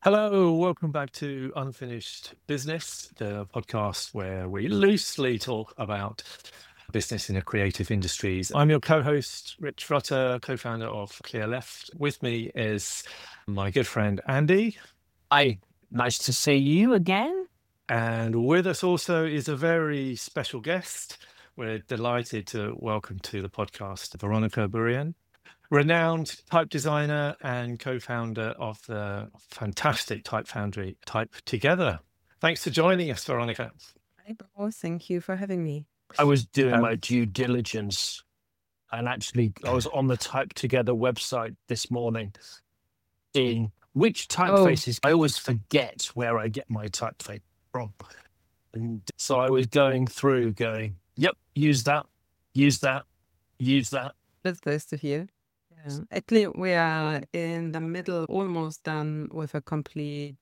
Hello, welcome back to Unfinished Business, the podcast where we loosely talk about business in the creative industries. I'm your co-host, Rich Rutter, co-founder of Clear Left. With me is my good friend Andy, Hi, nice to see you again. and with us also is a very special guest. We're delighted to welcome to the podcast Veronica Burian, renowned type designer and co-founder of the fantastic type foundry Type Together. Thanks for joining us, Veronica. Hi, Bo. Thank you for having me. I was doing Um, my due diligence and actually I was on the Type Together website this morning seeing which typefaces. I always forget where I get my typeface from. And so I was going through going, yep, use that, use that, use that. That's nice to hear. Yeah. Actually, we are in the middle, almost done with a complete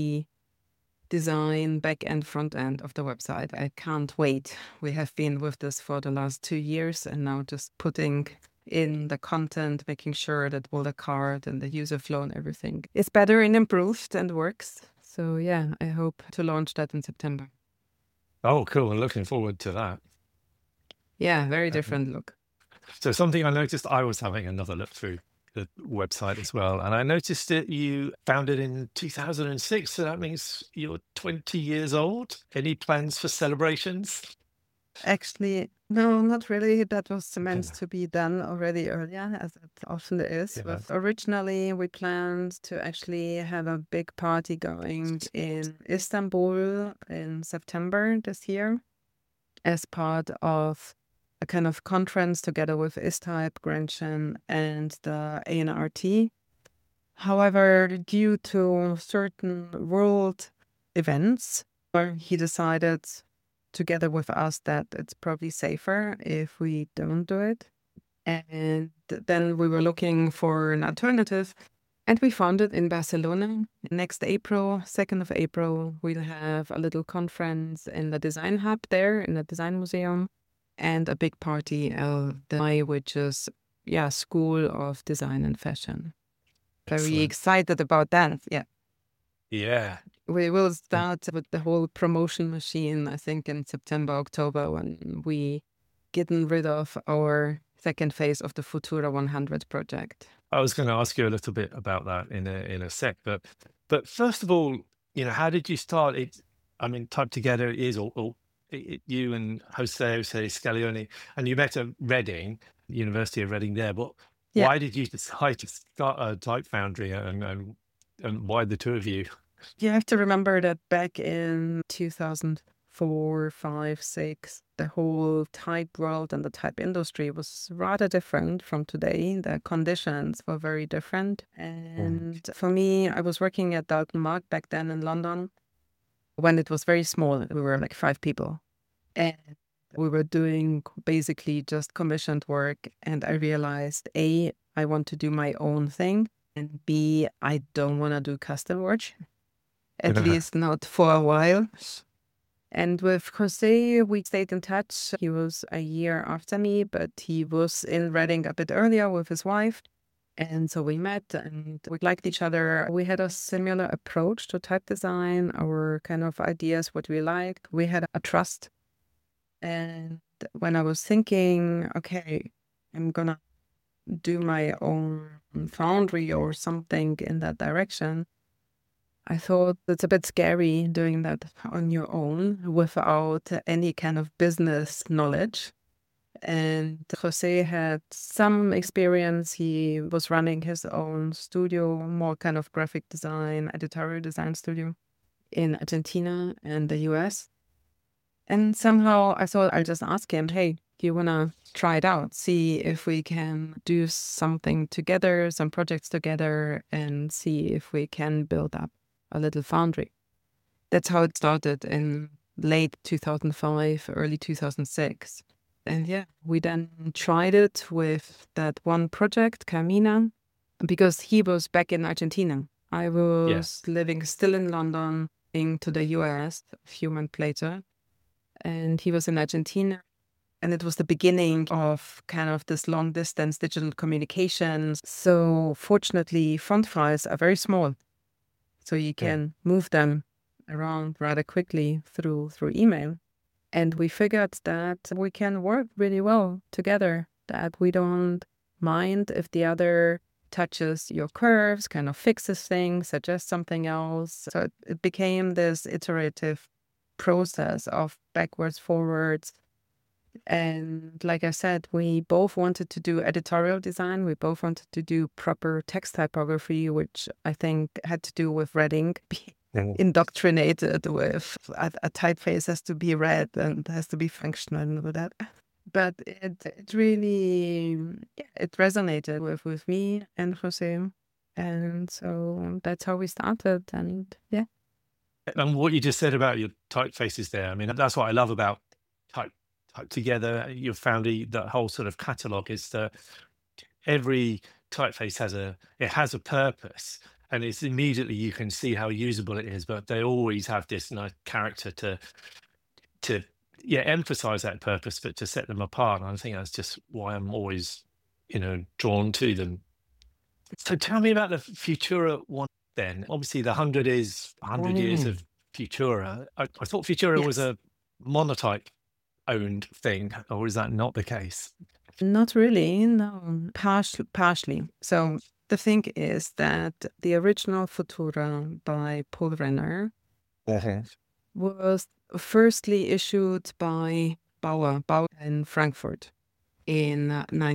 redesign, back end, front end of the website. I can't wait. We have been with this for the last 2 years and now just putting in the content, making sure that all the card and the user flow and everything is better and improved and works. So yeah, I hope to launch that in September. oh, cool. I'm looking forward to that. Yeah, very different look. So something I noticed, I was having another look through the website as well, and I noticed that you founded in 2006, so that means you're 20 years old. Any plans for celebrations? Actually, no, not really. That was meant to be done already earlier, as it often is. Yeah. But originally, we planned to actually have a big party going in Istanbul in September this year as part of a kind of conference together with ISType, Grenchen, and the ANRT. However, due to certain world events, he decided together with us that it's probably safer if we don't do it. And then we were looking for an alternative and we found it in Barcelona. Next April, 2nd of April, we'll have a little conference in the Design Hub there in the Design Museum and a big party which is, School of Design and Fashion. Very Excellent. excited about that. Yeah. Yeah. We will start with the whole promotion machine, I think, in September, October, when we getting rid of our second phase of the Futura 100 project. I was going to ask you a little bit about that in a sec, but first of all, how did you start it? I mean, Type Together is you and Jose Scaglione, and you met at Reading, University of Reading there. But Yeah. why did you decide to start a type foundry, and why the two of you? You have to remember that back in 2004, 5, 6, the whole type world and the type industry was rather different from today. The conditions were very different. And for me, I was working at Dalton Mark back then in London when it was very small. We were like 5 people. And we were doing basically just commissioned work. And I realized, A, I want to do my own thing. And B, I don't want to do custom work. At least not for a while. And with Jose, we stayed in touch. He was a year after me, but he was in Reading a bit earlier with his wife. And so we met and we liked each other. We had a similar approach to type design, our kind of ideas, what we like. We had a trust. And when I was thinking, okay, I'm going to do my own foundry or something in that direction, I thought it's a bit scary doing that on your own without any kind of business knowledge. And Jose had some experience. He was running his own studio, more kind of graphic design, editorial design studio in Argentina and the US. And somehow I thought I'll just ask him, hey, do you want to try it out? See if we can do something together, some projects together, and see if we can build up a little foundry. That's how it started in late 2005, early 2006. And yeah, we then tried it with that one project, Carmina, because he was back in Argentina. I was living still in London, into the US a few months later. And he was in Argentina. And it was the beginning of kind of this long distance digital communications. So fortunately, font files are very small. So you can move them around rather quickly through email. And we figured that we can work really well together, that we don't mind if the other touches your curves, kind of fixes things, suggests something else. So it became this iterative process of backwards, forwards. And like I said, we both wanted to do editorial design. We both wanted to do proper text typography, which I think had to do with red ink. Indoctrinated with a typeface has to be red and has to be functional and all that. But it really, it resonated with me and Jose. And so that's how we started. And yeah. And what you just said about your typefaces there, I mean, that's what I love about Type Together. You found that whole sort of catalogue is that every typeface has a purpose, and it's immediately you can see how usable it is, but they always have this nice character to emphasize that purpose, but to set them apart. And I think that's just why I'm always, drawn to them. So tell me about the Futura one then. Obviously the 100 is 100 years of Futura. I thought Futura was a Monotype owned thing, or is that not the case? Not really, no. Partially. So the thing is that the original Futura by Paul Renner was firstly issued by Bauer in Frankfurt in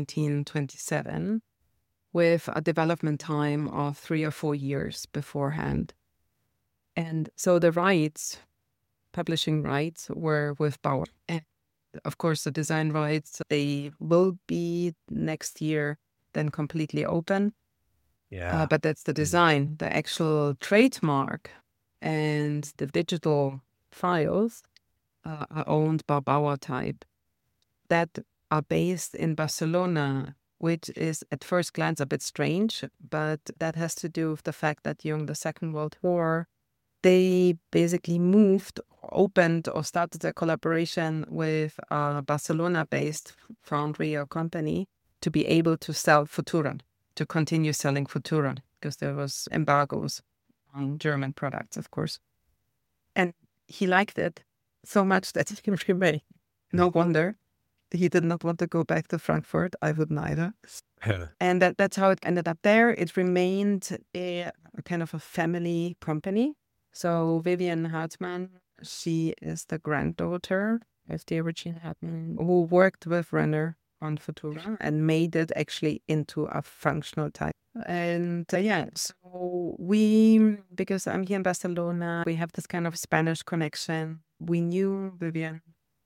1927 with a development time of 3 or 4 years beforehand. And so the publishing rights were with Bauer. And of course, the design rights, they will be next year then completely open. Yeah. But that's the design. The actual trademark and the digital files are owned by Bauer Type that are based in Barcelona, which is at first glance a bit strange, but that has to do with the fact that during the Second World War, they basically opened or started a collaboration with a Barcelona-based foundry or company to be able to sell Futura, to continue selling Futura, because there was embargoes on German products, of course. And he liked it so much that he remained. No wonder. He did not want to go back to Frankfurt. I wouldn't either. And that's how it ended up there. It remained a kind of a family company. So Vivian Hartmann, she is the granddaughter of the original Hartmann, who worked with Renner on Futura and made it actually into a functional type. And so because I'm here in Barcelona, we have this kind of Spanish connection. We knew Vivian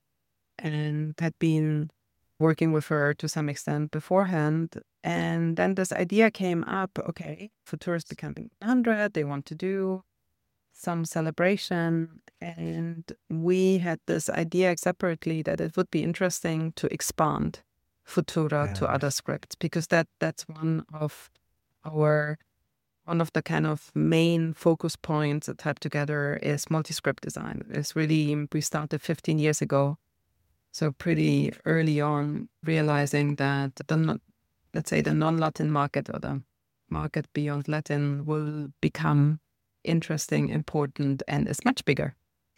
and had been working with her to some extent beforehand. And then this idea came up, okay, Futura is becoming 100, they want to do some celebration, and we had this idea separately that it would be interesting to expand Futura to other scripts, because that's one of the kind of main focus points at Type Together is multi-script design. It's really, we started 15 years ago, so pretty early on, realizing that the non-Latin market or the market beyond Latin will become interesting, important, and is much bigger.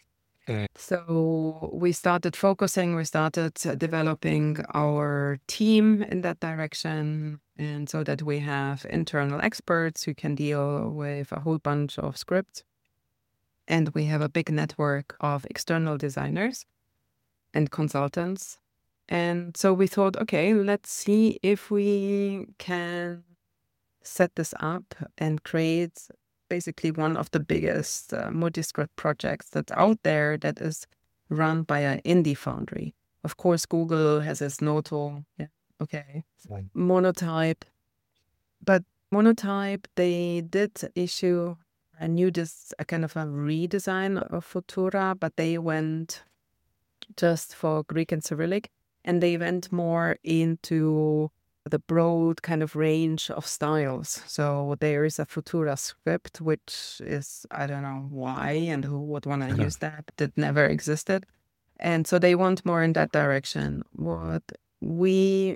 So we started focusing, we started developing our team in that direction, and so that we have internal experts who can deal with a whole bunch of scripts. And we have a big network of external designers and consultants. And so we thought, okay, let's see if we can set this up and create basically one of the biggest multi-script projects that's out there that is run by an indie foundry. Of course, Google has its Noto. Yeah, okay. Monotype. But Monotype, they did issue a kind of a redesign of Futura, but they went just for Greek and Cyrillic, and they went more into the broad kind of range of styles. So there is a Futura script, which is, I don't know why and who would want to use that never existed. And so they want more in that direction. What we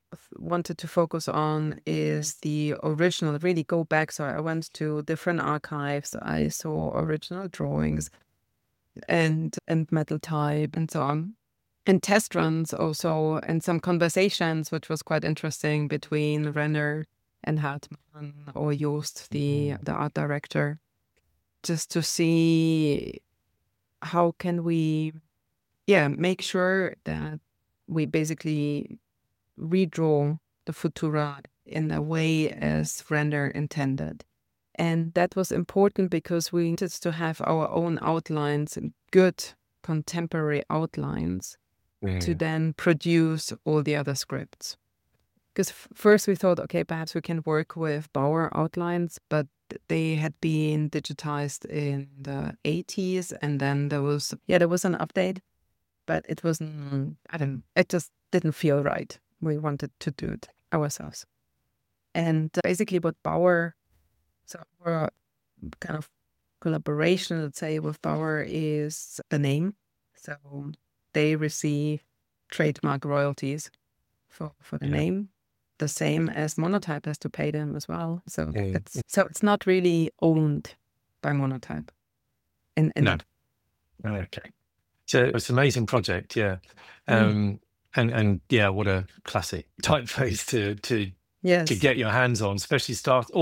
wanted to focus on is the original, really go back. So I went to different archives. I saw original drawings and metal type and so on. And test runs also, and some conversations, which was quite interesting, between Renner and Hartmann or Joost, the art director, just to see how can we make sure that we basically redraw the Futura in a way as Renner intended. And that was important because we wanted to have our own outlines, good contemporary outlines, to then produce all the other scripts. Because first we thought, okay, perhaps we can work with Bauer outlines, but they had been digitized in the 80s, and then there was an update, but it wasn't, it just didn't feel right. We wanted to do it ourselves. And basically what Bauer, so our kind of collaboration, let's say, with Bauer is the name. So they receive trademark royalties for the name, the same as Monotype has to pay them as well. So it's not really owned by Monotype. No. Okay. So it's an amazing project, yeah. And what a classic typeface to get your hands on, especially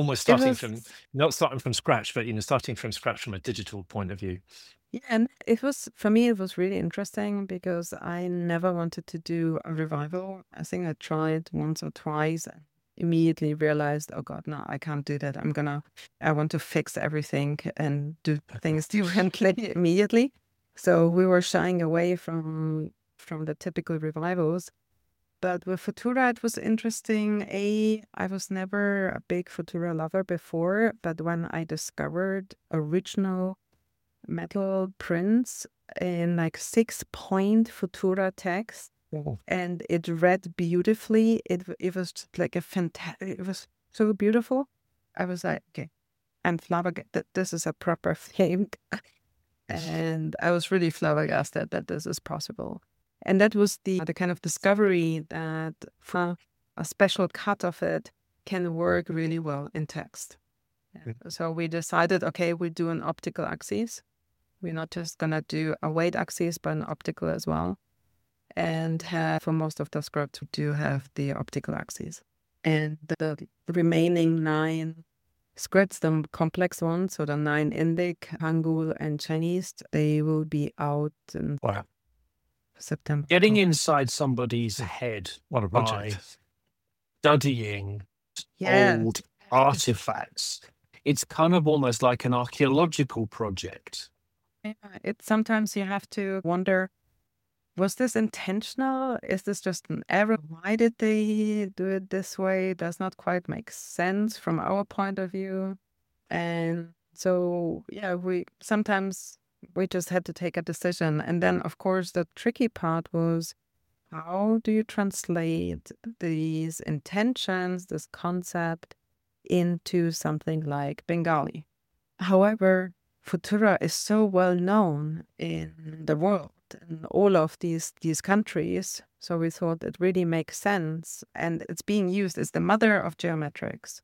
not starting from scratch, but starting from scratch from a digital point of view. Yeah, and it was, for me, it was really interesting because I never wanted to do a revival. I think I tried once or twice and immediately realized, oh God, no, I can't do that. I want to fix everything and do things differently immediately. So we were shying away from the typical revivals. But with Futura, it was interesting. I was never a big Futura lover before, but when I discovered original metal prints in like 6-point Futura text, and it read beautifully. It was just like it was so beautiful. I was like, okay, I'm flabbergasted. This is a proper thing. And I was really flabbergasted that this is possible. And that was the kind of discovery that a special cut of it can work really well in text. Yeah. So we decided, okay, we do an optical axis. We're not just going to do a weight axis, but an optical as well. And for most of the scripts, we do have the optical axis. And the remaining 9 scripts, the complex ones, so the 9 Indic, Hangul, and Chinese, they will be out in September. Getting inside somebody's head What a project. by studying old artifacts. It's kind of almost like an archaeological project. Yeah, it's sometimes you have to wonder, was this intentional? Is this just an error? Why did they do it this way? It does not quite make sense from our point of view. And so, we just had to take a decision. And then, of course, the tricky part was, how do you translate these intentions, this concept, into something like Bengali? However, Futura is so well known in the world, in all of these countries. So we thought it really makes sense. And it's being used as the mother of geometrics.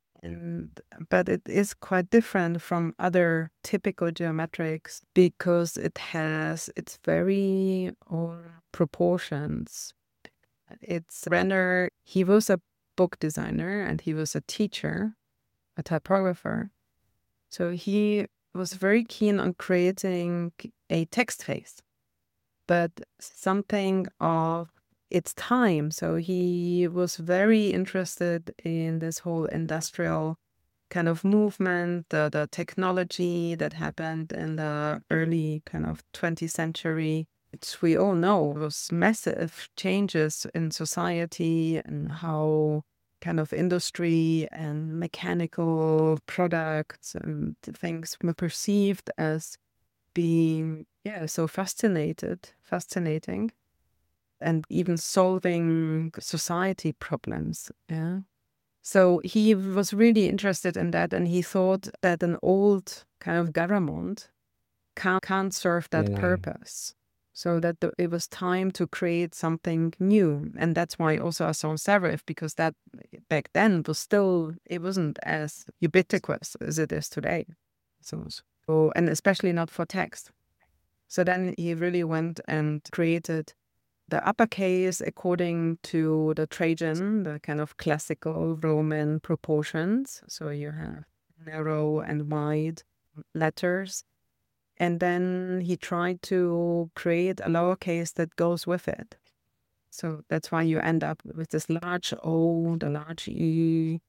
But it is quite different from other typical geometrics because it's very own proportions. It's Renner, he was a book designer and he was a teacher, a typographer. So he was very keen on creating a text face, but something of its time. So he was very interested in this whole industrial kind of movement, the technology that happened in the early kind of 20th century, which we all know was massive changes in society and how kind of industry and mechanical products and things were perceived as being so fascinating. And even solving society problems. Yeah. So he was really interested in that, and he thought that an old kind of Garamond can't serve that purpose. So that it was time to create something new. And that's why also I saw serif, because that back then was still, it wasn't as ubiquitous as it is today. So, and especially not for text. So then he really went and created the uppercase according to the Trajan, the kind of classical Roman proportions. So you have narrow and wide letters. And then he tried to create a lowercase that goes with it. So that's why you end up with this large O, the large E.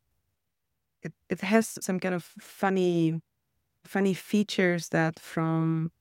It has some kind of funny features that from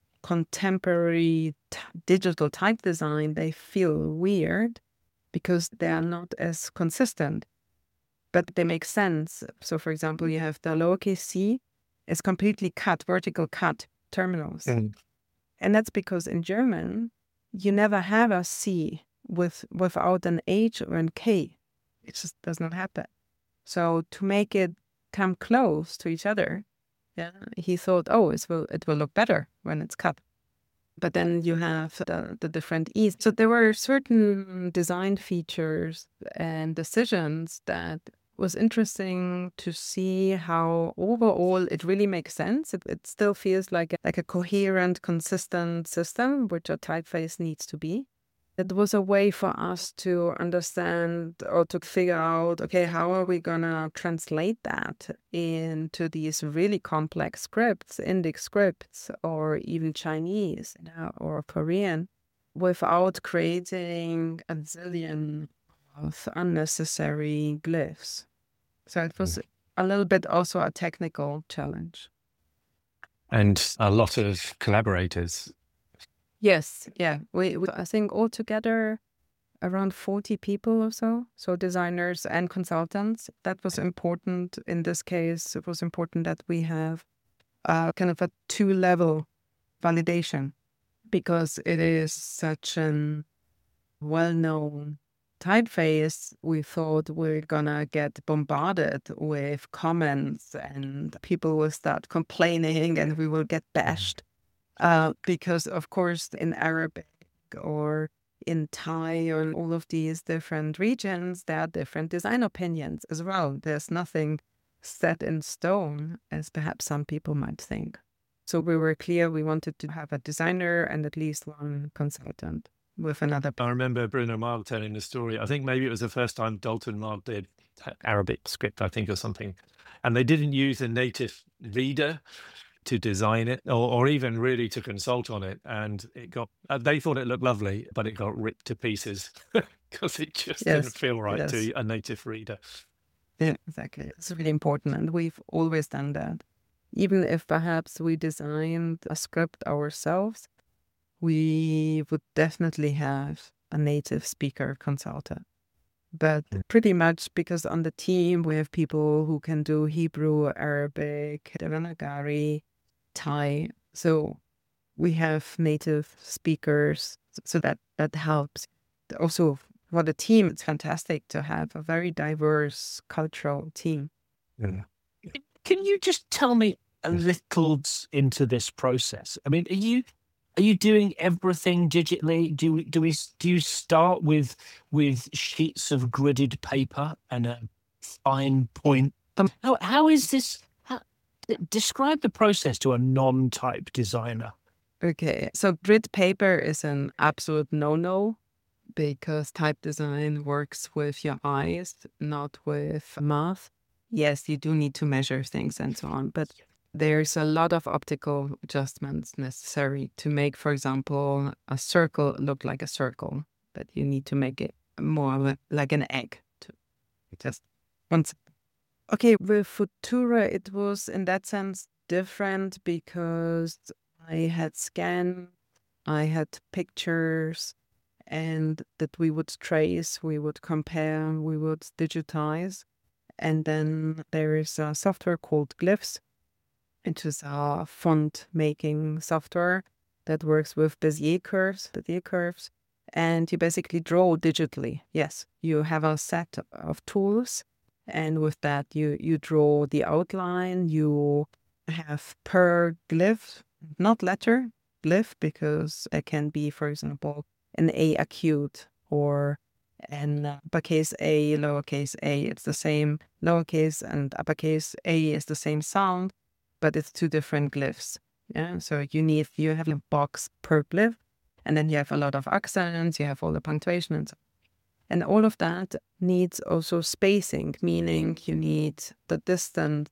contemporary digital type design, they feel weird because they are not as consistent, but they make sense. So for example, you have the lowercase c is completely cut, vertical cut terminals. And that's because in German, you never have a C without an H or an K. It just does not happen. So to make it come close to each other, he thought, it will look better when it's cut. But then you have the different E's. So there were certain design features and decisions that was interesting to see how overall it really makes sense. It still feels like a coherent, consistent system, which a typeface needs to be. It was a way for us to understand or to figure out, okay, how are we going to translate that into these really complex scripts, Indic scripts, or even Chinese or Korean, without creating a zillion of unnecessary glyphs. So it was a little bit also a technical challenge. And a lot of collaborators. Yes, yeah. We I think altogether around 40 people or so. So designers and consultants. That was important in this case. It was important that we have kind of a 2-level validation, because it is such an well-known typeface. We thought we're gonna get bombarded with comments and people will start complaining and we will get bashed. Because of course in Arabic or in Thai or in all of these different regions, there are different design opinions as well. There's nothing set in stone, as perhaps some people might think. So we were clear we wanted to have a designer and at least one consultant with another. I remember Bruno Marl telling the story. I think maybe it was the first time Dalton Marl did Arabic script, I think, or something. And they didn't use a native reader to design it or even really to consult on it. And it got, they thought it looked lovely, but it got ripped to pieces because it just didn't feel right to a native reader. Yeah, exactly. It's really important. And we've always done that. Even if perhaps we designed a script ourselves, we would definitely have a native speaker consultant. But pretty much because on the team, we have people who can do Hebrew, Arabic, Devanagari, Thai. So we have native speakers. So that helps. Also, for the team, it's fantastic to have a very diverse cultural team. Yeah. Can you just tell me a little into this process? I mean, are you doing everything digitally? Do you start with sheets of gridded paper and a fine point? How is this? Describe the process to a non-type designer. Okay, so grid paper is an absolute no-no because type design works with your eyes, not with math. Yes, you do need to measure things and so on, but there's a lot of optical adjustments necessary to make, for example, a circle look like a circle, but you need to make it more like an egg. Just once. Okay, with Futura, it was in that sense different because I had scanned, I had pictures, and that we would trace, we would compare, we would digitize. And then there is a software called Glyphs, which is a font making software that works with Bezier curves. And you basically draw digitally. Yes, you have a set of tools. And with that, you draw the outline. You have per glyph, not letter, glyph because it can be, for example, an A acute or an uppercase A, lowercase a. It's the same lowercase and uppercase A is the same sound, but it's two different glyphs. Yeah, so you have a box per glyph, and then you have a lot of accents, you have all the punctuation and so on. And all of that needs also spacing, meaning you need the distance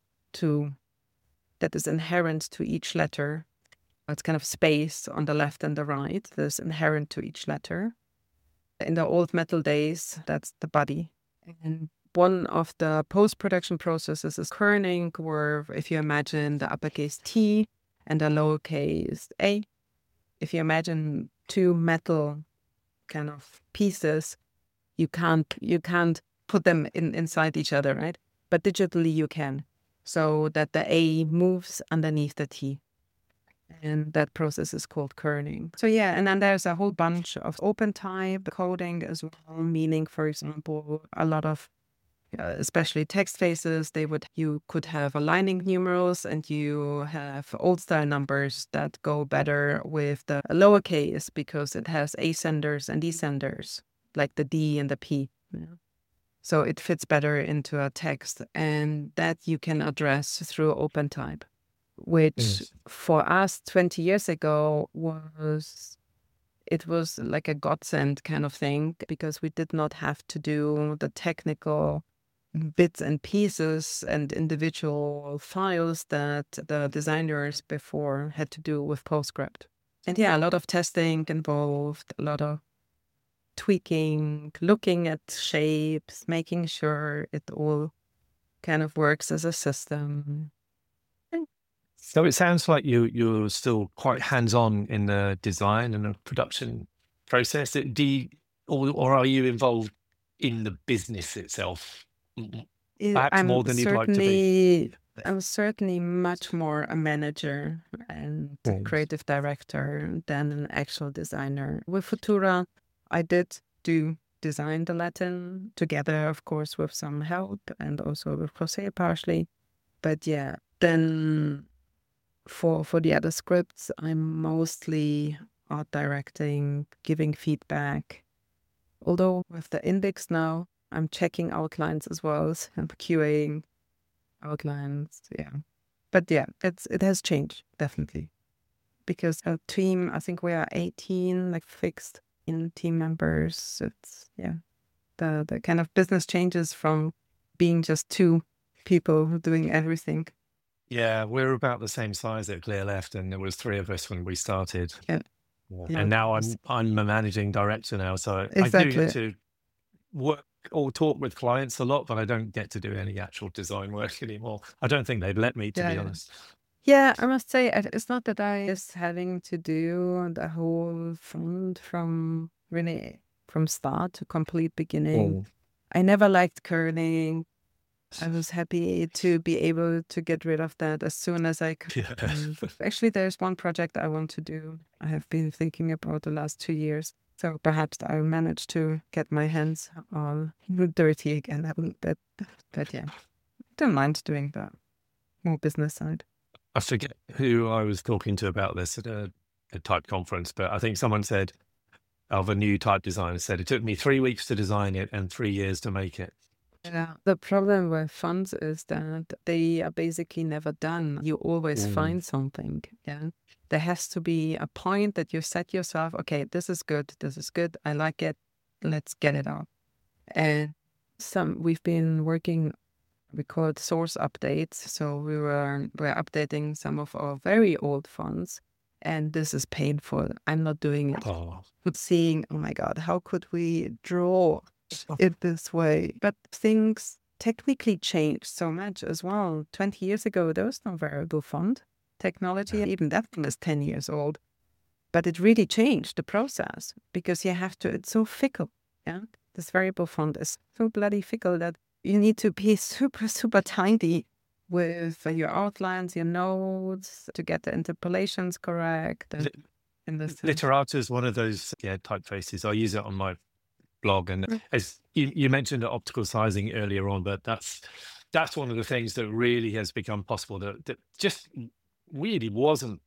that is inherent to each letter. It's kind of space on the left and the right that is inherent to each letter. In the old metal days, that's the body. And one of the post-production processes is kerning, where if you imagine the uppercase T and the lowercase a, if you imagine two metal kind of pieces, you can't put them inside each other, right? But digitally you can, so that the A moves underneath the T. And that process is called kerning. So yeah, and then there's a whole bunch of open type coding as well, meaning, for example, a lot of especially text faces, you could have aligning numerals and you have old style numbers that go better with the lowercase because it has ascenders and descenders, like the D and the P. Yeah. So it fits better into a text, and that you can address through OpenType, which for us 20 years ago was like a godsend kind of thing, because we did not have to do the technical bits and pieces and individual files that the designers before had to do with PostScript. And yeah, a lot of testing involved, a lot of tweaking, looking at shapes, making sure it all kind of works as a system. So it sounds like you're still quite hands-on in the design and the production process. Or are you involved in the business itself? Perhaps more than you'd like to be. I'm certainly much more a manager and creative director than an actual designer. With Futura, I did design the Latin together, of course, with some help, and also with Jose partially. But yeah, then for the other scripts, I'm mostly art directing, giving feedback. Although with the index now, I'm checking outlines as well. So I'm QAing outlines, yeah. But yeah, it has changed, definitely. Because our team, I think we are 18, like fixed in team members. It's, yeah, the kind of business changes from being just two people doing everything. Yeah, we're about the same size at Clearleft, and there was 3 of us when we started. Yeah. And now I'm a managing director now, so Exactly. I do get to work or talk with clients a lot, but I don't get to do any actual design work anymore. I don't think they'd let me, to be honest. Yeah, I must say, it's not that I is having to do the whole front from start to complete beginning. I never liked kerning. I was happy to be able to get rid of that as soon as I could. Yeah. Actually, there's one project I want to do. I have been thinking about the last 2 years. So perhaps I'll manage to get my hands all dirty again a little bit. But yeah, don't mind doing that. More business side. I forget who I was talking to about this at a type conference, but I think someone said, of a new type designer, said it took me 3 weeks to design it and 3 years to make it. Yeah, the problem with fonts is that they are basically never done. You always find something. Yeah, there has to be a point that you set yourself. Okay, this is good. I like it. Let's get it out. And we've been working. We call it source updates. So we're updating some of our very old fonts, and this is painful. I'm not doing it. Seeing, oh my God, how could we draw it this way? But things technically changed so much as well. 20 years ago, there was no variable font technology. Even that one is 10 years old. But it really changed the process, because it's so fickle. Yeah, this variable font is so bloody fickle that you need to be super, super tiny with your outlines, your nodes, to get the interpolations correct. Literato is one of those typefaces. I use it on my blog, and as you mentioned optical sizing earlier on, but that's one of the things that really has become possible that just really wasn't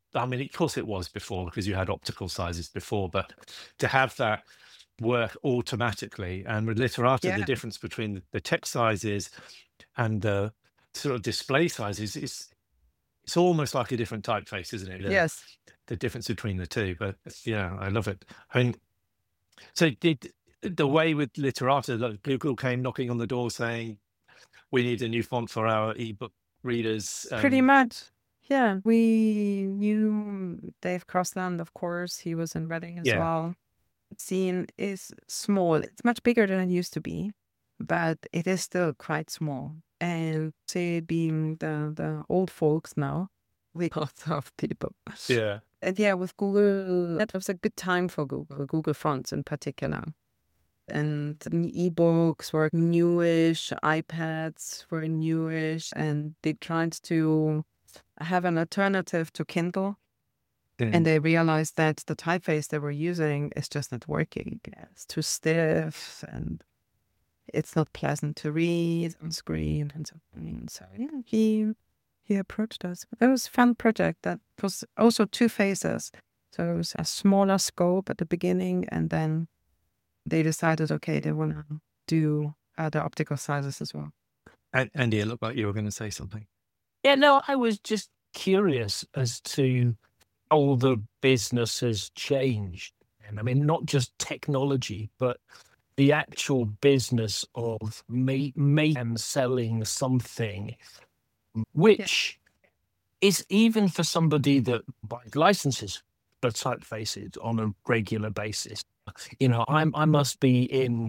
I mean, of course it was before because you had optical sizes before, but to have that work automatically, and with Literata, the Yeah. difference between the text sizes and the sort of display sizes is it's almost like a different typeface, isn't it? Yes. The difference between the two. But yeah, I love it. I mean, so did the way with Literata, like Google came knocking on the door saying, we need a new font for our ebook readers. Pretty much. Yeah. We knew Dave Crossland, of course. He was in Reading as Yeah. well. Scene is small. It's much bigger than it used to be, but it is still quite small. And say being the old folks now, we lots of people. Yeah. And yeah, with Google, that was a good time for Google Fonts in particular. And ebooks were newish, iPads were newish, and they tried to have an alternative to Kindle. And they realized that the typeface they were using is just not working. It's too stiff and it's not pleasant to read on screen and so on. So yeah, he approached us. It was a fun project that was also two phases. So it was a smaller scope at the beginning, and then they decided, okay, they want to do the optical sizes as well. Andy, it looked like you were going to say something. Yeah, no, I was just curious as to how the business has changed. And I mean, not just technology, but the actual business of making and selling something, which is even for somebody that buys licenses for typefaces on a regular basis. You know, we must be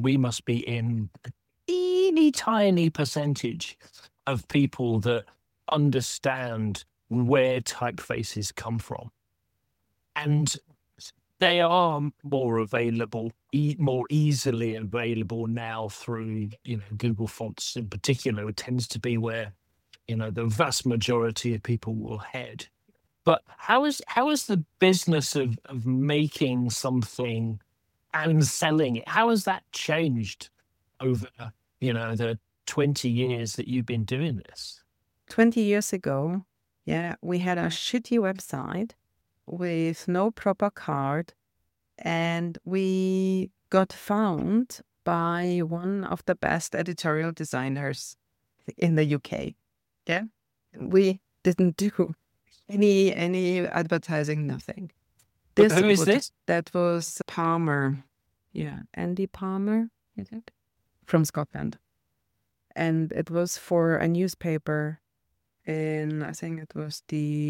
in a teeny tiny percentage of people that understand where typefaces come from. And they are more available, more easily available now through, Google Fonts in particular. It tends to be where, the vast majority of people will head. But how is the business of making something and selling it, how has that changed over, the 20 years that you've been doing this? 20 years ago, we had a shitty website with no proper card, and we got found by one of the best editorial designers in the UK. Yeah, we didn't do any advertising, nothing. Who is this? That was Palmer. Yeah, Andy Palmer, is it? From Scotland. And it was for a newspaper in, I think it was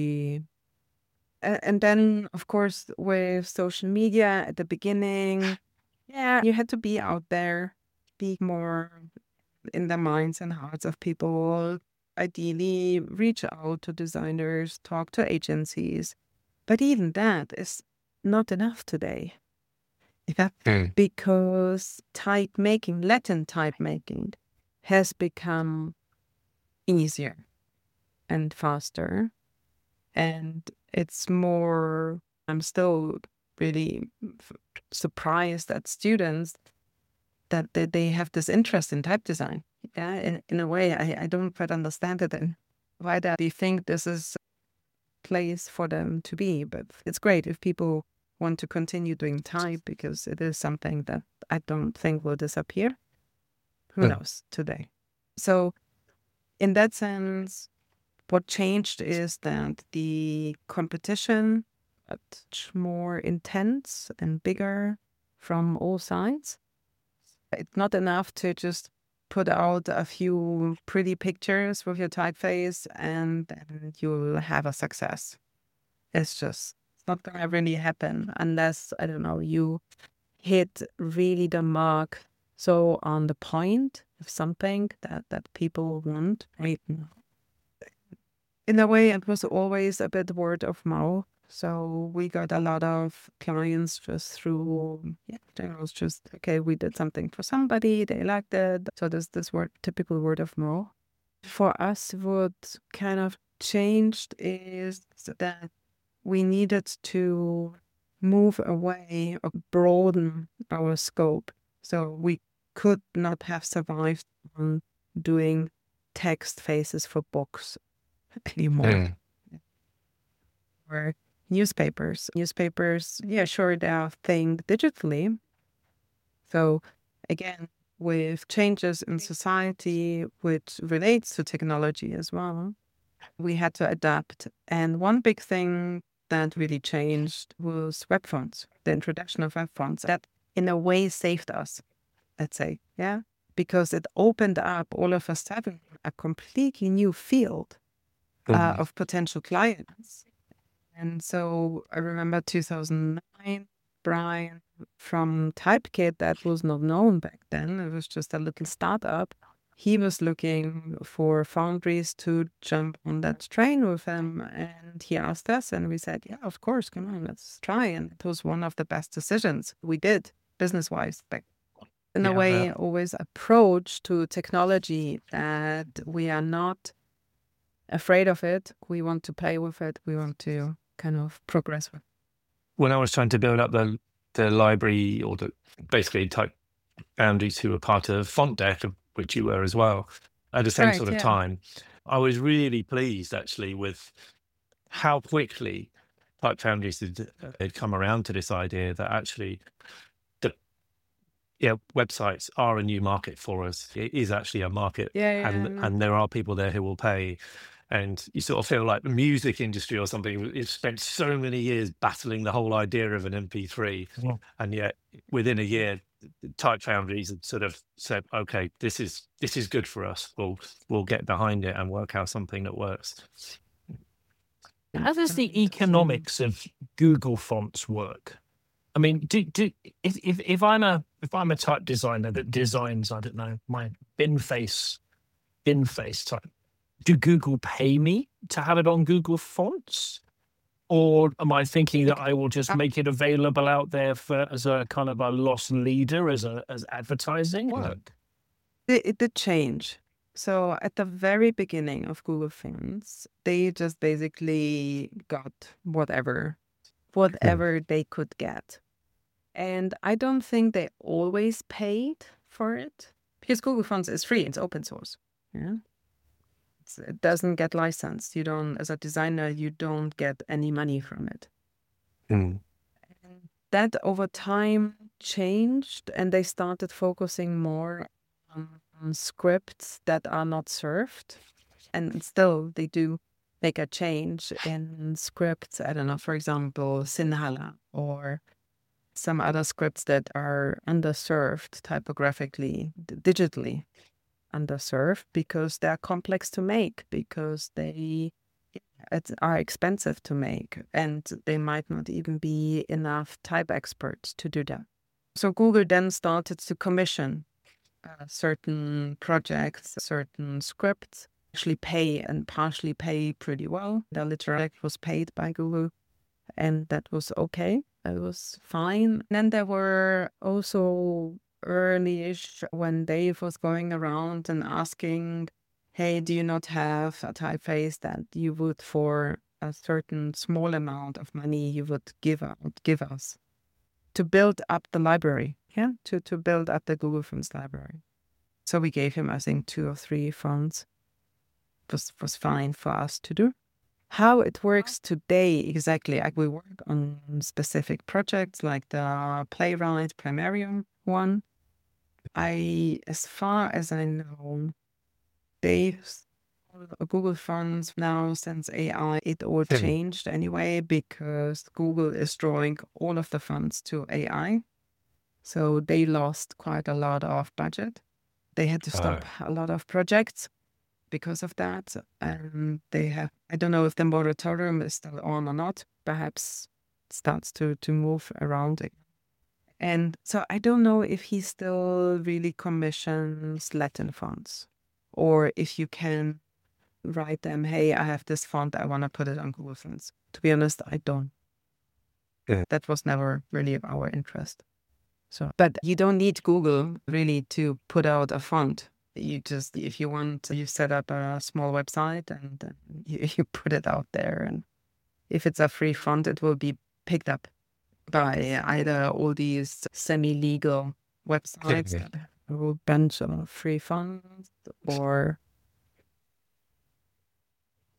and then, of course, with social media at the beginning, you had to be out there, be more in the minds and hearts of people. Ideally, reach out to designers, talk to agencies. But even that is not enough today. Because Latin type making has become easier and faster. And it's more, I'm still really surprised at students that they have this interest in type design. Yeah, in a way, I don't quite understand it and why they think this is a place for them to be. But it's great if people want to continue doing type, because it is something that I don't think will disappear. Who knows today? So in that sense, what changed is that the competition is much more intense and bigger from all sides. It's not enough to just put out a few pretty pictures with your typeface and then you'll have a success. It's not going to really happen unless, I don't know, you hit really the mark, so on the point of something that people want right now. In a way, it was always a bit word of mouth. So we got a lot of clients just through, there was just, okay, we did something for somebody, they liked it. So this typical word of mouth. For us, what kind of changed is that we needed to move away or broaden our scope. So we could not have survived on doing text faces for books anymore. Or newspapers. Newspapers, yeah, sure, they are thing digitally. So again, with changes in society, which relates to technology as well, we had to adapt. And one big thing that really changed was web fonts, the introduction of web fonts. That in a way saved us, let's say, yeah, because it opened up all of a sudden a completely new field of potential clients. And so I remember 2009, Brian from Typekit, that was not known back then. It was just a little startup. He was looking for foundries to jump on that train with him. And he asked us, and we said, yeah, of course, come on, let's try. And it was one of the best decisions we did business-wise back. In a way, always approach to technology that we are not afraid of it. We want to play with it. We want to kind of progress with. When I was trying to build up the library or basically Type Foundries who were part of FontDeck, of which you were as well, at the same sort of time, I was really pleased actually with how quickly Type Foundries had come around to this idea that actually websites are a new market for us. It is actually a market, and there are people there who will pay. And you sort of feel like the music industry or something, it's spent so many years battling the whole idea of an MP3. Yeah. And yet within a year, Type Foundries had sort of said, okay, this is good for us. We'll get behind it and work out something that works. How does the economics of Google Fonts work? I mean, if I'm a type designer that designs, I don't know, my bin face type, do Google pay me to have it on Google Fonts? Or am I thinking that I will just make it available out there as a kind of a loss leader, as advertising work? It did change. So at the very beginning of Google Fonts, they just basically got whatever they could get. And I don't think they always paid for it, because Google Fonts is free, it's open source. Yeah. It doesn't get licensed. You don't, as a designer, you don't get any money from it. And that over time changed, and they started focusing more on scripts that are not served. And still, they do make a change in scripts. I don't know, for example, Sinhala or some other scripts that are underserved typographically, digitally underserved, because they're complex to make, because they are expensive to make, and they might not even be enough type experts to do that. So Google then started to commission certain projects, certain scripts, actually pay and partially pay pretty well. The literary was paid by Google, and that was okay. It was fine. And then there were also early-ish when Dave was going around and asking, hey, do you not have a typeface that you would, for a certain small amount of money, you would give us to build up the library, to build up the Google Fonts library. So we gave him, I think, 2 or 3 fonts. It was fine for us to do. How it works today exactly, we work on specific projects like the Playwright Primarium one. As far as I know, Google Fonts now, since AI, it all changed anyway, because Google is drawing all of the fonts to AI. So they lost quite a lot of budget. They had to stop a lot of projects because of that. And I don't know if the moratorium is still on or not. Perhaps it starts to move around again. And so I don't know if he still really commissions Latin fonts, or if you can write them, hey, I have this font, I want to put it on Google Fonts. To be honest, I don't. Yeah. That was never really of our interest. So, but you don't need Google really to put out a font. You just, if you want, you set up a small website and you put it out there. And if it's a free font, it will be picked up by either all these semi-legal websites that have a whole bunch of free fonts, or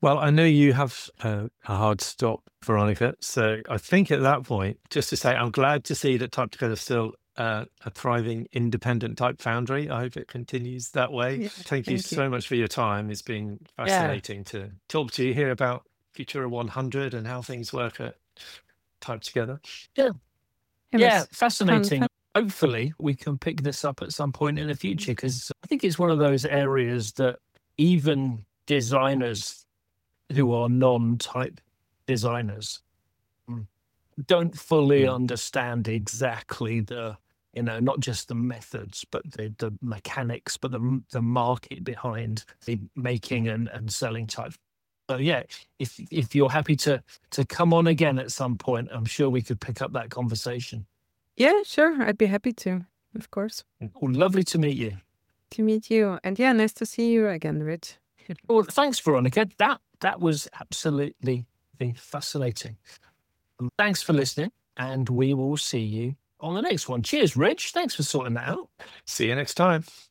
Well, I know you have a hard stop, Veronica. So I think at that point, just to say, I'm glad to see that Type Together is still a thriving independent type foundry. I hope it continues that way. Yeah, Thank you thank you. so much for your time. It's been fascinating to talk to you, hear about Futura 100 and how things work at Type Together. It Yeah, was fascinating. fun. Hopefully, we can pick this up at some point in the future, because I think it's one of those areas that even designers who are non-type designers don't fully understand exactly the, not just the methods, but the mechanics, but the market behind the making and selling type. So yeah, if you're happy to come on again at some point, I'm sure we could pick up that conversation. Yeah, sure. I'd be happy to, of course. Well, lovely to meet you. To meet you. And yeah, nice to see you again, Rich. Well, thanks, Veronica. That was absolutely fascinating. Thanks for listening, and we will see you on the next one. Cheers, Rich. Thanks for sorting that out. See you next time.